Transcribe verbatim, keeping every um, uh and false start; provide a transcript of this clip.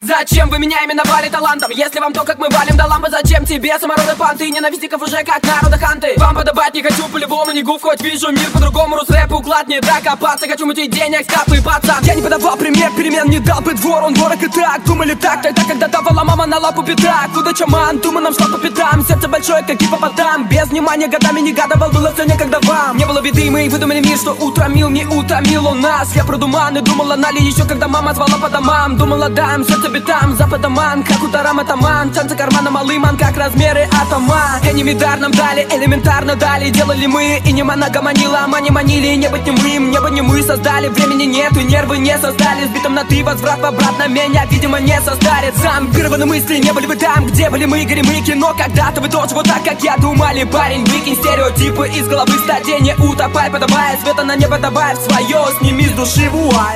Зачем вы меня именовали талантом? Если вам то, как мы валим до лампы, зачем тебе самороды панты? Ненавистников уже как народа ханты. Вам подобать не хочу, по-любому не гуф, хоть вижу мир по-другому. Рус-рэп уклад не докопаться, хочу мутить денег, скапы, пацан. Я не подавал пример, перемен не дал бы двор, он дорог и так. Думали так, тогда, когда давала мама на лапу пятак. Куда чаман, дума нам шла по пятам. Сердце большое, как гипопотам. Без внимания годами не гадывал, было все некогда вам. Не было беды, мы выдумали мир, что утомил, не утомил он нас. Я про думан и думала Нали еще, когда мама звала по домам. Думала дам, сердце битам, западоман, как ударам атаман. Танцы кармана малыман, как размеры атома. Энемидар нам дали, элементарно дали. Делали мы, и не моногомонила, а мани манили. Не быть немым, небо не мы создали. Времени нету, нервы не создали. Сбитым на ты, возврат обратно меня, видимо, не состарит. Зомбированы мысли, не были вы там, где были мы, горим мы кино. Когда-то вы тоже вот так, как я думали, парень. Выкинь стереотипы из головы, стадия не утопай. Подавая света на небо, добавь свое, сними с души вуаль.